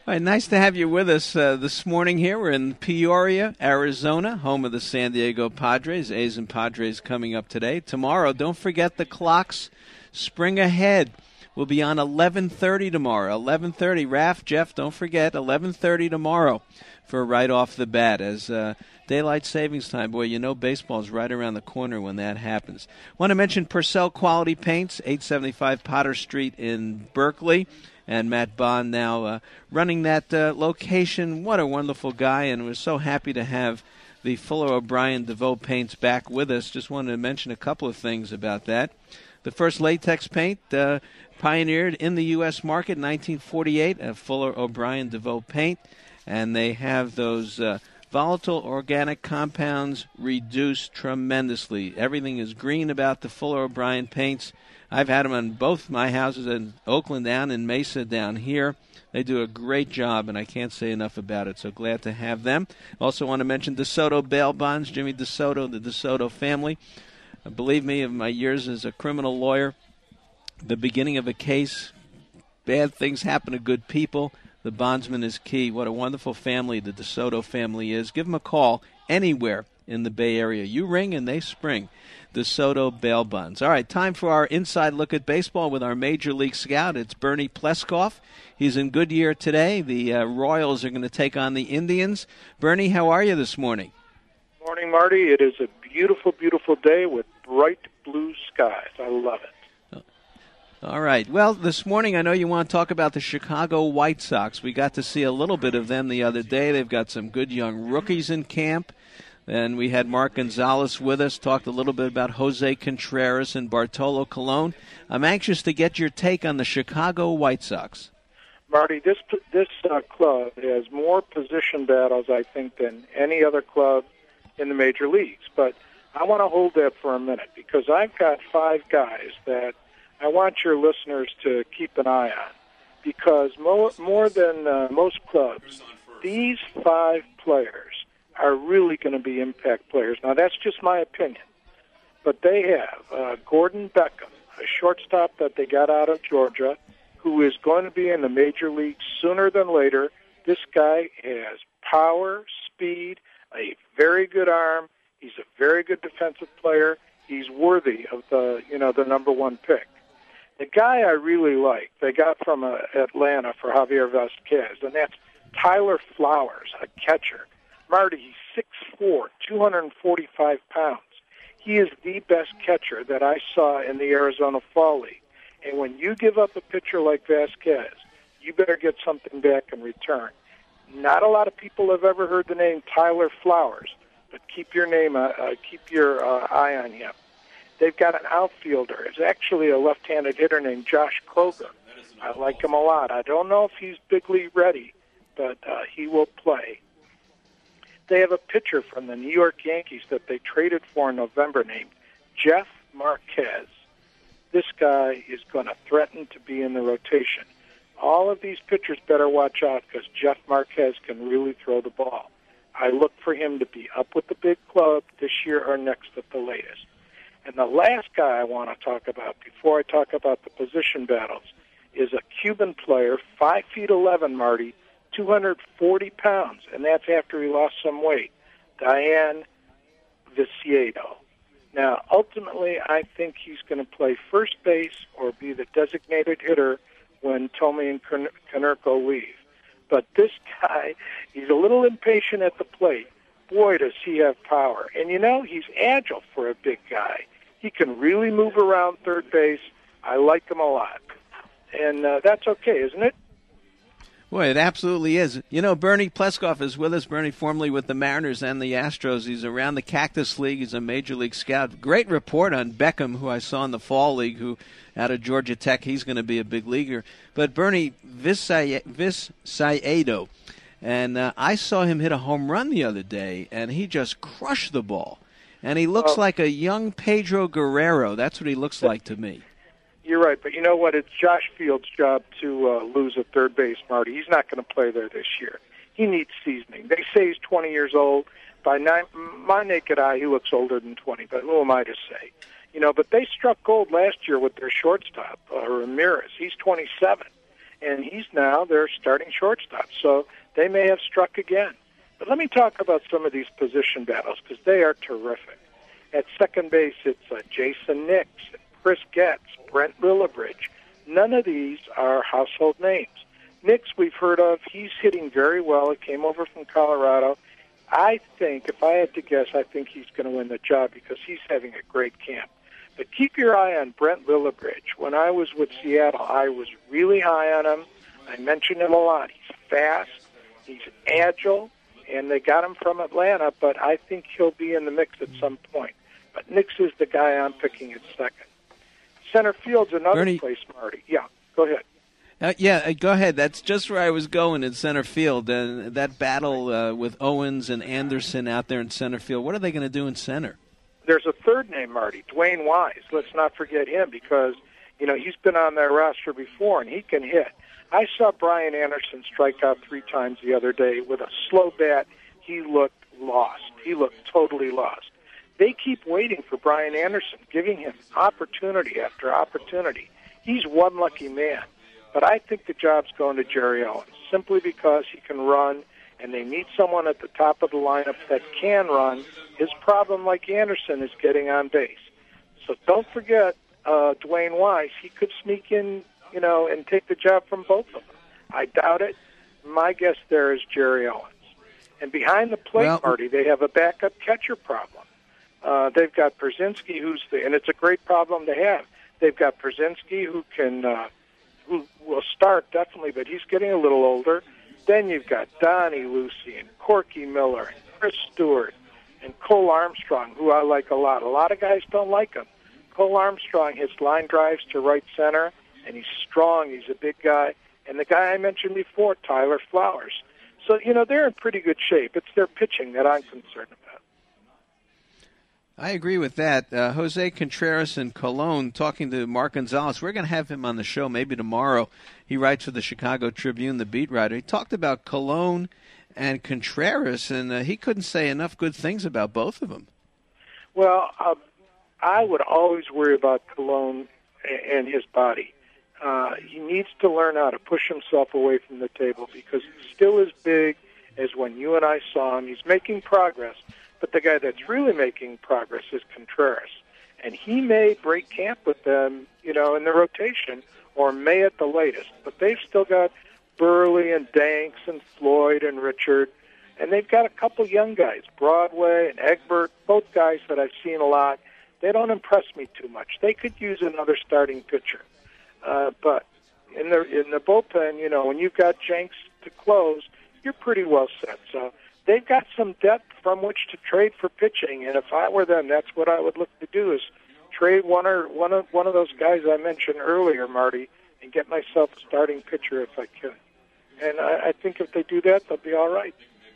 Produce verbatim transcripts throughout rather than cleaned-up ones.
All right, nice to have you with us uh, this morning here. We're in Peoria, Arizona, home of the San Diego Padres. A's and Padres coming up today. Tomorrow, don't forget the clocks. Spring ahead. We'll be on eleven thirty tomorrow. eleven thirty. Raph, Jeff, don't forget, eleven thirty tomorrow for right off the bat as uh, daylight savings time. Boy, you know baseball's right around the corner when that happens. Want to mention Purcell Quality Paints, eight seventy-five Potter Street in Berkeley. And Matt Bond now uh, running that uh, location. What a wonderful guy, and we're so happy to have the Fuller O'Brien DeVoe paints back with us. Just wanted to mention a couple of things about that. The first latex paint uh, pioneered in the U S market in nineteen forty-eight, a Fuller O'Brien DeVoe paint, and they have those uh, volatile organic compounds reduced tremendously. Everything is green about the Fuller O'Brien paints. I've had them on both my houses in Oakland down and Mesa down here. They do a great job, and I can't say enough about it, so glad to have them. Also want to mention DeSoto Bail Bonds, Jimmy DeSoto, the DeSoto family. Uh, believe me, in my years as a criminal lawyer, the beginning of a case, bad things happen to good people. The bondsman is key. What a wonderful family the DeSoto family is. Give them a call anywhere in the Bay Area. You ring and they spring. DeSoto Bail Bonds. All right, time for our inside look at baseball with our Major League scout. It's Bernie Pleskoff. He's in Goodyear today. The uh, Royals are going to take on the Indians. Bernie, how are you this morning? Morning, Marty. It is a beautiful, beautiful day with bright blue skies. I love it. All right. Well, this morning I know you want to talk about the Chicago White Sox. We got to see a little bit of them the other day. They've got some good young rookies in camp. And we had Mark Gonzalez with us, talked a little bit about Jose Contreras and Bartolo Colon. I'm anxious to get your take on the Chicago White Sox. Marty, this this uh, club has more position battles, I think, than any other club in the major leagues. But I want to hold that for a minute because I've got five guys that I want your listeners to keep an eye on. Because more, more than uh, most clubs, these five players are really going to be impact players. Now, that's just my opinion. But they have uh, Gordon Beckham, a shortstop that they got out of Georgia, who is going to be in the major leagues sooner than later. This guy has power, speed, a very good arm. He's a very good defensive player. He's worthy of the, you know, the number one pick. The guy I really like, they got from uh, Atlanta for Javier Vasquez, and that's Tyler Flowers, a catcher. Marty, he's six foot four, two hundred forty-five pounds. He is the best catcher that I saw in the Arizona Fall League. And when you give up a pitcher like Vasquez, you better get something back in return. Not a lot of people have ever heard the name Tyler Flowers, but keep your name, uh, uh, keep your uh, eye on him. They've got an outfielder. It's actually a left-handed hitter named Josh Kroger. I like him a lot. I don't know if he's big league ready, but uh, he will play. They have a pitcher from the New York Yankees that they traded for in November named Jeff Marquez. This guy is going to threaten to be in the rotation. All of these pitchers better watch out because Jeff Marquez can really throw the ball. I look for him to be up with the big club this year or next at the latest. And the last guy I want to talk about before I talk about the position battles is a Cuban player, five feet eleven, Marty, two hundred forty pounds, and that's after he lost some weight, Diane Viciedo. Now, ultimately, I think he's going to play first base or be the designated hitter when Tommy and Konerko leave. But this guy, he's a little impatient at the plate. Boy, does he have power. And, you know, he's agile for a big guy. He can really move around third base. I like him a lot. And uh, that's okay, isn't it? Boy, it absolutely is. You know, Bernie Pleskoff is with us. Bernie, formerly with the Mariners and the Astros. He's around the Cactus League. He's a Major League scout. Great report on Beckham, who I saw in the Fall League, who out of Georgia Tech, he's going to be a big leaguer. But Bernie Viciedo, and uh, I saw him hit a home run the other day, and he just crushed the ball. And he looks oh. like a young Pedro Guerrero. That's what he looks like to me. You're right, but you know what? It's Josh Field's job to uh, lose at third base, Marty. He's not going to play there this year. He needs seasoning. They say he's twenty years old. By nine, my naked eye, he looks older than twenty, but who am I to say? You know, but they struck gold last year with their shortstop, uh, Ramirez. He's twenty-seven. and he's now their starting shortstop. So they may have struck again. But let me talk about some of these position battles because they are terrific. At second base, it's uh, Jason Nix, Chris Getz, Brent Lillibridge. None of these are household names. Nix we've heard of. He's hitting very well. He came over from Colorado. I think, if I had to guess, I think he's going to win the job because he's having a great camp. But keep your eye on Brent Lillibridge. When I was with Seattle, I was really high on him. I mentioned him a lot. He's fast, he's agile, and they got him from Atlanta, but I think he'll be in the mix at some point. But Nix is the guy I'm picking at second. Center field's another Bernie, place, Marty. Yeah, go ahead. Uh, yeah, uh, go ahead. That's just where I was going in center field. And uh, that battle uh, with Owens and Anderson out there in center field, what are they going to do in center? There's a third name, Marty, Dwayne Wise. Let's not forget him because, you know, he's been on that roster before, and he can hit. I saw Brian Anderson strike out three times the other day with a slow bat. He looked lost. He looked totally lost. They keep waiting for Brian Anderson, giving him opportunity after opportunity. He's one lucky man. But I think the job's going to Jerry Owens simply because he can run, and they need someone at the top of the lineup that can run. His problem, like Anderson, is getting on base. So don't forget uh, Dwayne Wise. He could sneak in, you know, and take the job from both of them. I doubt it. My guess there is Jerry Owens. And behind the plate, well, Marty, they have a backup catcher problem. Uh, they've got Brzezinski, who's the, and it's a great problem to have. They've got Brzezinski, who can, uh, who will start definitely, but he's getting a little older. Then you've got Donnie Lucy and Corky Miller and Chris Stewart and Cole Armstrong, who I like a lot. A lot of guys don't like him. Cole Armstrong hits line drives to right center, and he's strong. He's a big guy. And the guy I mentioned before, Tyler Flowers. So, you know, they're in pretty good shape. It's their pitching that I'm concerned about. I agree with that. Uh, Jose Contreras in Cologne, talking to Mark Gonzalez. We're going to have him on the show maybe tomorrow. He writes for the Chicago Tribune, the beat writer. He talked about Cologne and Contreras, and uh, he couldn't say enough good things about both of them. Well, uh, I would always worry about Cologne and his body. Uh, he needs to learn how to push himself away from the table because he's still as big as when you and I saw him. He's making progress. But the guy that's really making progress is Contreras. And he may break camp with them, you know, in the rotation, or may at the latest. But they've still got Burley and Danks and Floyd and Richard. And they've got a couple young guys, Broadway and Egbert, both guys that I've seen a lot. They don't impress me too much. They could use another starting pitcher. Uh, but in the in the bullpen, you know, when you've got Jenks to close, you're pretty well set. So they've got some depth from which to trade for pitching, and if I were them, that's what I would look to do: is trade one or one of one of those guys I mentioned earlier, Marty, and get myself a starting pitcher if I could. And I, I think if they do that, they'll be all right.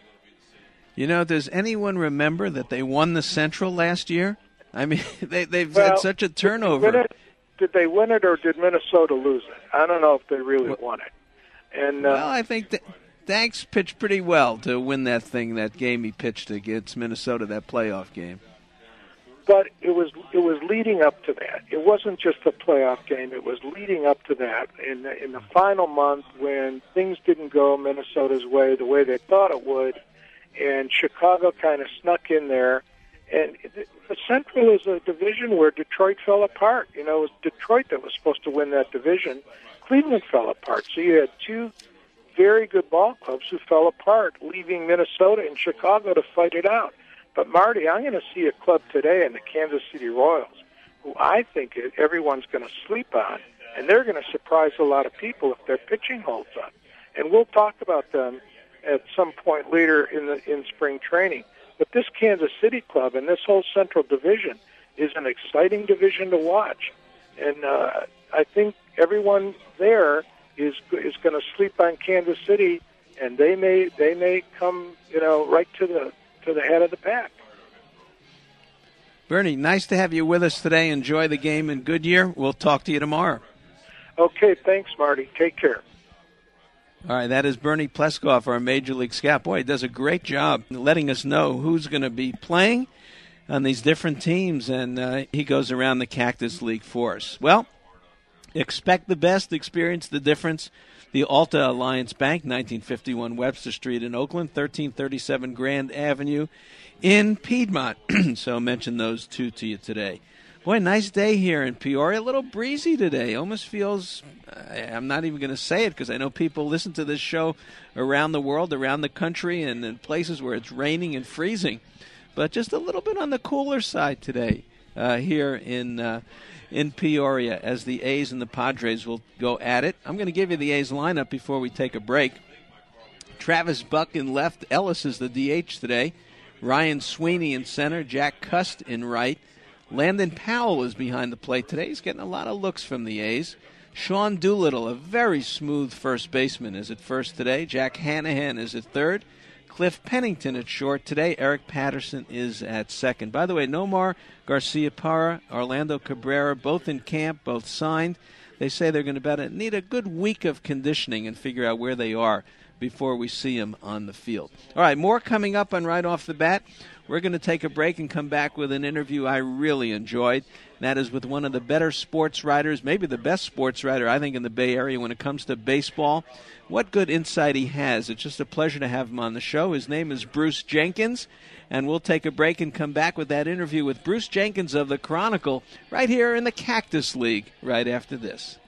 You know, does anyone remember that they won the Central last year? I mean, they, they've well, had such a turnover. Did they, win it, did they win it, or did Minnesota lose it? I don't know if they really well, won it. And uh, well, I think that Danks pitched pretty well to win that thing, that game he pitched against Minnesota, that playoff game. But it was it was leading up to that. It wasn't just a playoff game. It was leading up to that. In the, in the final month, when things didn't go Minnesota's way the way they thought it would, and Chicago kind of snuck in there. And the Central is a division where Detroit fell apart. You know, it was Detroit that was supposed to win that division. Cleveland fell apart. So you had two very good ball clubs who fell apart, leaving Minnesota and Chicago to fight it out. But, Marty, I'm going to see a club today in the Kansas City Royals, who I think everyone's going to sleep on, and they're going to surprise a lot of people if their pitching holds up. And we'll talk about them at some point later in the in spring training. But this Kansas City club and this whole Central Division is an exciting division to watch. And uh, I think everyone there is is going to sleep on Kansas City, and they may they may come, you know, right to the to the head of the pack. Bernie, nice to have you with us today. Enjoy the game in Goodyear. We'll talk to you tomorrow. Okay, thanks, Marty. Take care. All right, that is Bernie Pleskoff, our Major League scout. Boy, he does a great job letting us know who's going to be playing on these different teams, and uh, he goes around the Cactus League for us. Well, Expect the best, experience the difference. The Alta Alliance Bank, nineteen fifty-one Webster Street in Oakland, thirteen thirty-seven Grand Avenue in Piedmont. So mention those two to you today. Boy, nice day here in Peoria. A little breezy today. Almost feels, I'm not even going to say it because I know people listen to this show around the world, around the country, and in places where it's raining and freezing. But just a little bit on the cooler side today uh, here in uh, in Peoria as the A's and the Padres will go at it. I'm going to give you the A's lineup before we take a break. Travis Buck in left. Ellis is the D H today. Ryan Sweeney in center. Jack Cust in right. Landon Powell is behind the plate today. He's getting a lot of looks from the A's. Sean Doolittle, a very smooth first baseman, is at first today. Jack Hanahan is at third. Cliff Pennington at short today. Eric Patterson is at second. By the way, Nomar Garcia-Parra, Orlando Cabrera, both in camp, both signed. They say they're going to need a good week of conditioning and figure out where they are before we see them on the field. All right, more coming up on Right Off the Bat. We're going to take a break and come back with an interview I really enjoyed. That is with one of the better sports writers, maybe the best sports writer, I think, in the Bay Area when it comes to baseball. What good insight he has. It's just a pleasure to have him on the show. His name is Bruce Jenkins, and we'll take a break and come back with that interview with Bruce Jenkins of the Chronicle right here in the Cactus League right after this.